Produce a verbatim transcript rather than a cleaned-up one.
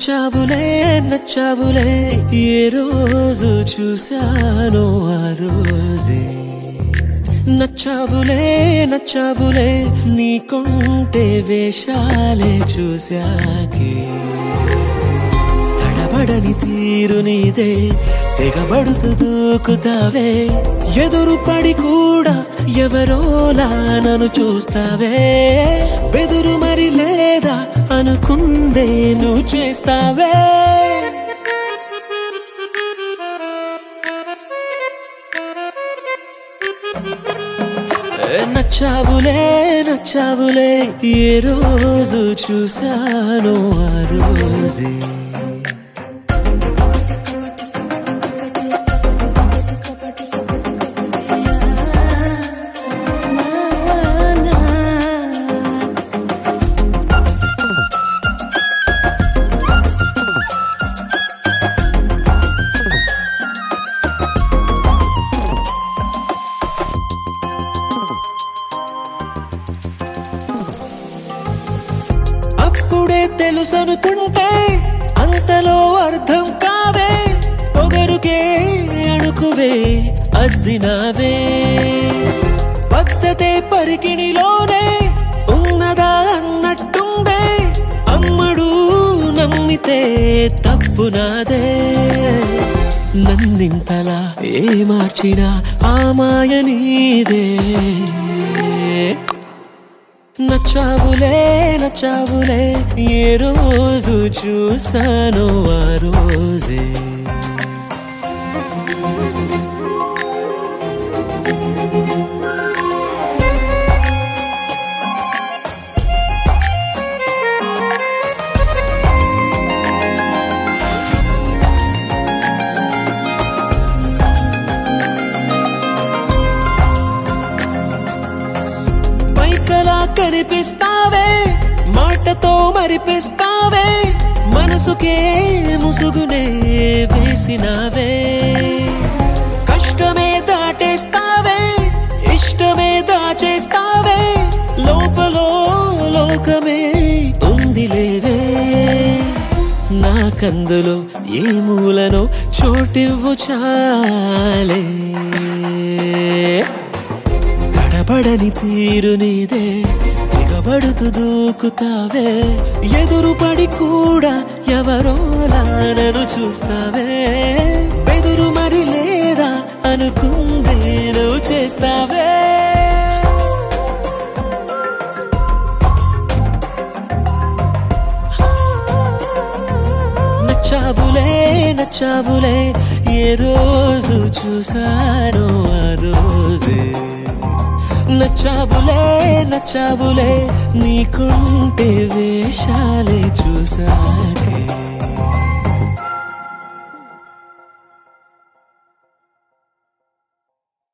నచ్చావులే నచ్చావులే ఏ రోజు చూశానో ఆ రోజే నచ్చావులే నచ్చావులే నీకుంటే వేషాలే చూశాకే తడబడని తీరు నీదే తెగబడుతూ దూకుతావే ఎదురు పడి కూడా ఎవరోలా నన్ను చూస్తావే బెదురు మరి లేదా అనుకుందే నువ్వు చేస్తావే నచ్చావులే నచ్చావులే ఏ రోజు చూశానో ఆ రోజే అప్పుడే తెలుసనుకుంటే అంతలో అర్థం కావే పొగరుకే అణుకువే అద్దినావే పద్ధతే పరికిణిలోనే ఉన్నదా అన్నట్టుందే అమ్మడు నమ్మితే తప్పు నాదే నన్నింతలా ఏ మార్చినా ఆ మాయ నీదే నచ్చావులే నచ్చావులే ఏ రోజు చూశానో ఆ రోజే పైకలా కనిపిస్తావే మాటతో మరిపిస్తావే మనసుకే ముసుగునే వేసినావే కష్టమే దాటేస్తావే ఇష్టమే దాచేస్తావే లోపలో లోకమే ఉందిలేవే నాకందులో ఏ మూలనో చోటివ్వు చాలే తడబడని తీరు నీదే తెగబడుతూ దూకుతావే ఎదురు పడి కూడా ఎవరోలా నన్ను చూస్తావే బెదురు మరి లేదా అనుకుందే నువ్వు చేస్తావే నచ్చావులే నచ్చావులే ఏ రోజు చూశానో ఆ రోజే నచ్చావులే నచ్చావులే నీకుంటే వేషాలే చూసాకే